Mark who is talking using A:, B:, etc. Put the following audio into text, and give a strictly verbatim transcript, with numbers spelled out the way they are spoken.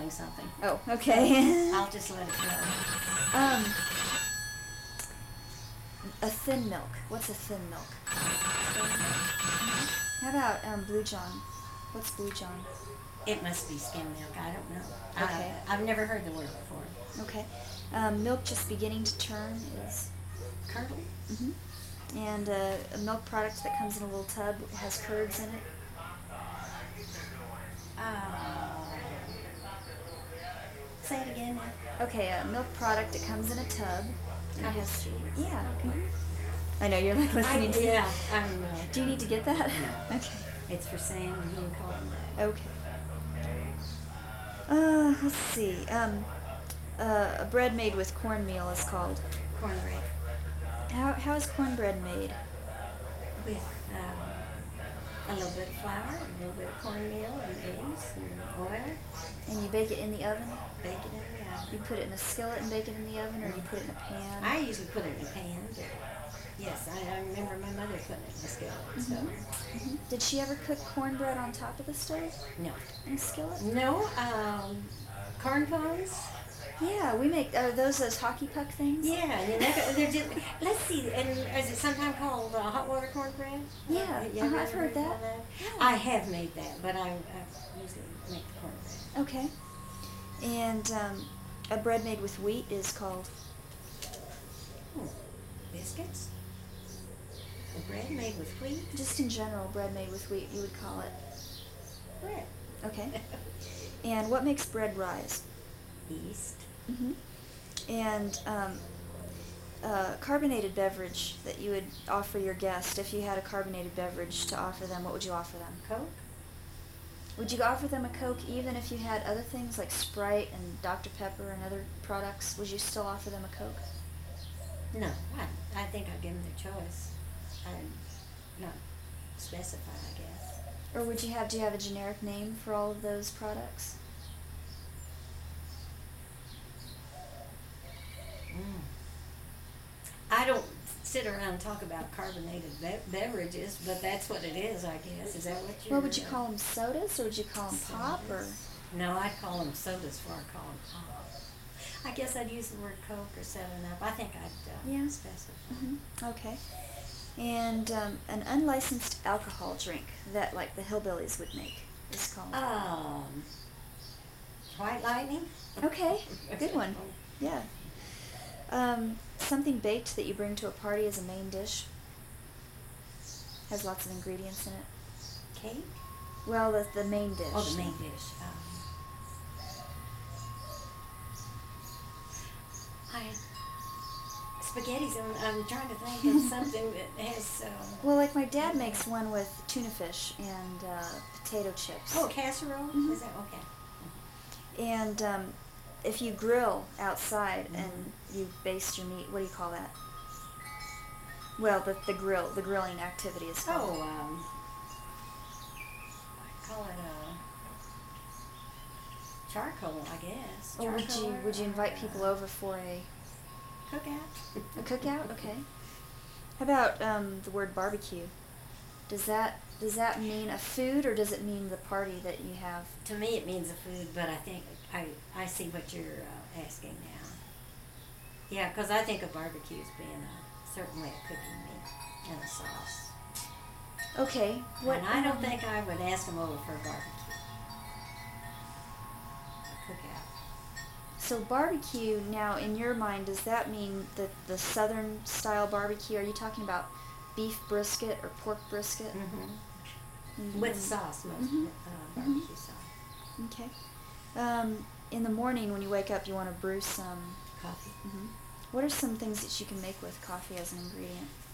A: saying something.
B: Oh, okay.
A: So I'll just let it go.
B: um, a thin milk. What's a thin milk? How about um, Blue John? What's Blue John?
A: It must be skim milk. I don't know.
B: Okay.
A: Uh, I've never heard the word before.
B: Okay. Um, milk just beginning to turn is...
A: Curdle?
B: Mm-hmm. And uh, a milk product that comes in a little tub has curds in it.
A: Uh, say it again now.
B: Okay, a milk product that comes in a tub. It
A: Cottage
B: has,
A: cheese.
B: yeah. Mhm. I know, you're like
A: I,
B: listening to
A: yeah, I'm, uh,
B: Do you need to get that?
A: No.
B: Okay.
A: It's for Sam and you can call him that.
B: Okay. Uh, let's see. Um, uh, a bread made with cornmeal is called.
A: Cornbread.
B: How how is cornbread made?
A: With um, a little bit of flour, a little bit of cornmeal, and eggs, and oil.
B: And you bake it in the oven?
A: Bake it in the oven.
B: You put it in a skillet and bake it in the oven, or you put it in a pan?
A: I usually put it in a pan, but yes, I, I remember my mother putting it in a skillet. So
B: Mm-hmm. Did she ever cook cornbread on top of the stove?
A: no,
B: In a skillet?
A: no, um, corn pones.
B: Yeah, we make, are those those hockey puck things?
A: Yeah, and they're, they're just. Let's see, and is it sometimes called uh, hot water cornbread?
B: Yeah,
A: You
B: uh-huh,
A: ever
B: I've heard that.
A: of
B: Yeah.
A: I have made that, but I, I usually make the cornbread.
B: Okay. And um, a bread made with wheat is called?
A: Hmm. Biscuits. A bread made with wheat.
B: Just in general, bread made with wheat, you would call it.
A: Bread.
B: Okay. And what makes bread rise?
A: Yeast.
B: Mm-hmm. And um, a carbonated beverage that you would offer your guest, if you had a carbonated beverage to offer them, what would you offer them?
A: Coke.
B: Would you offer them a Coke even if you had other things like Sprite and Doctor Pepper and other products? Would you still offer them a Coke?
A: No, I, I think I'd give them their choice. I'd not specify, I guess.
B: Or would you have, do you have a generic name for all of those products?
A: Mm. I don't sit around and talk about carbonated be- beverages, but that's what it is, I guess. Is that what you're...
B: What would you call them, sodas, or would you call them pop, or?
A: Sodas. No, I'd call them sodas before I call them pop. I guess I'd use the word Coke or seven up. I think I'd uh,
B: Yeah.
A: specify.
B: Mm-hmm. Okay. And um, an unlicensed alcohol drink that, like, the hillbillies would make is called?
A: Um, White Lightning?
B: Okay, good one. Yeah. Um, something baked that you bring to a party as a main dish. Has lots of ingredients in it.
A: Cake?
B: Well, the, the main dish.
A: Oh, the main dish. Um, I spaghetti's. I'm, I'm trying to think of something that has. Um,
B: Well, like my dad makes one with tuna fish and uh, potato chips.
A: oh, casserole.
B: Mhm.
A: Is that okay?
B: And um, if you grill outside
A: Mm-hmm.
B: and you baste your meat, what do you call that? Well, the the grill, the grilling activity is called.
A: Oh, um, I call it a charcoal, I guess.
B: Or would
A: Charcoal
B: you would you
A: or,
B: invite
A: uh,
B: people over for a
A: Cookout.
B: a cookout? Okay. How about um, the word barbecue? Does that does that mean a food, or does it mean the party that you have?
A: To me, it means a food, but I think I I see what you're uh, asking now. Yeah, because I think of barbecue as being a certain way of cooking meat and a sauce.
B: Okay. What?
A: and I don't
B: um,
A: think I would ask them over for a barbecue. A cookout.
B: So barbecue now, in your mind, does that mean the the southern style barbecue? Are you talking about beef brisket or pork brisket?
A: Mm-hmm.
B: Mhm.
A: With sauce, most
B: Mhm.
A: uh, barbecue sauce.
B: Okay. Um, in the morning when you wake up, you want to brew some.
A: Coffee.
B: hmm What are some things that you can make with coffee as an ingredient?